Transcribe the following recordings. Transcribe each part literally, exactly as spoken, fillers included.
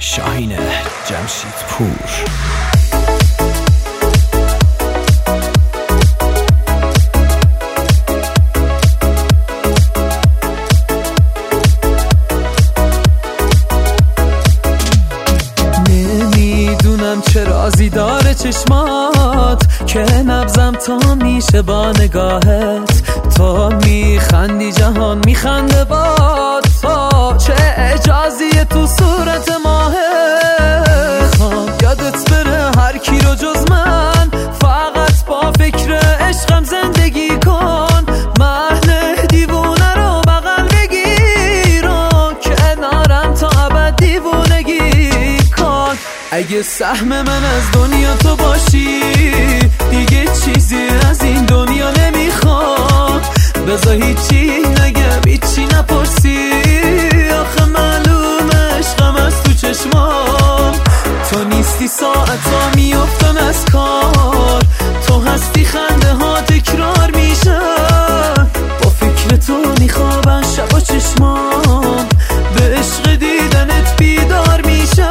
شاهین جمشیدپور. چه رازی داره چشمات که نبضم تا میشه با نگاهت. تو میخندی جهان میخنده باد، تو چه اعجازیه تو صورت ماهت. میخوام یادت بره هر کی رو جز من، فقط با فکر عشقم زندگی کن. مهل دیوونه رو بغل بگیر و کنارم تا ابد دیوونگی کن. اگه سهم من از دنیا تو باشی، دیگه چیزی از این دنیا نمیخوام. بذار هیچی نگم هیچی نپرسی، آخه معلومه عشقم از تو چشمام. تو نیستی ساعتا میافتم از کار، تو هستی خنده ها تکرار میشه. با فکر تو میخوابن شب و چشمام، به عشق دیدنت بیدار میشه.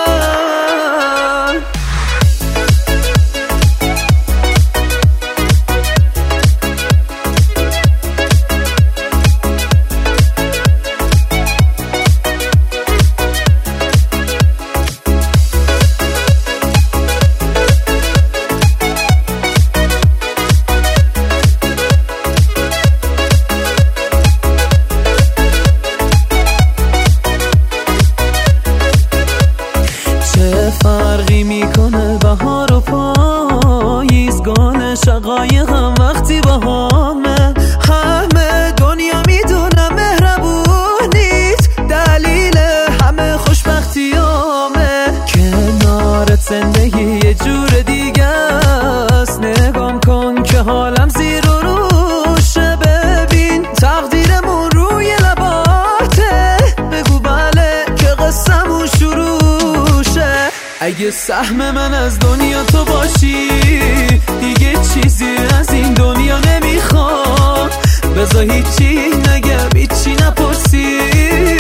فرقی میکنه بهار و پاییز، گل شقایقم وقتی بهامه. همه دنیا میدونم مهربونیت، دلیل همه خوشبختیامه. کنارت زندگی یه جور دیگه است، نگام کن که حالم زیر و روشه. ببین تقدیرمون روی لباته، بگو بله که قصه‌مون شروع. اگه سهم من از دنیا تو باشی، دیگه چیزی از این دنیا نمیخوام. بذار هیچی نگم هیچی نپرسی،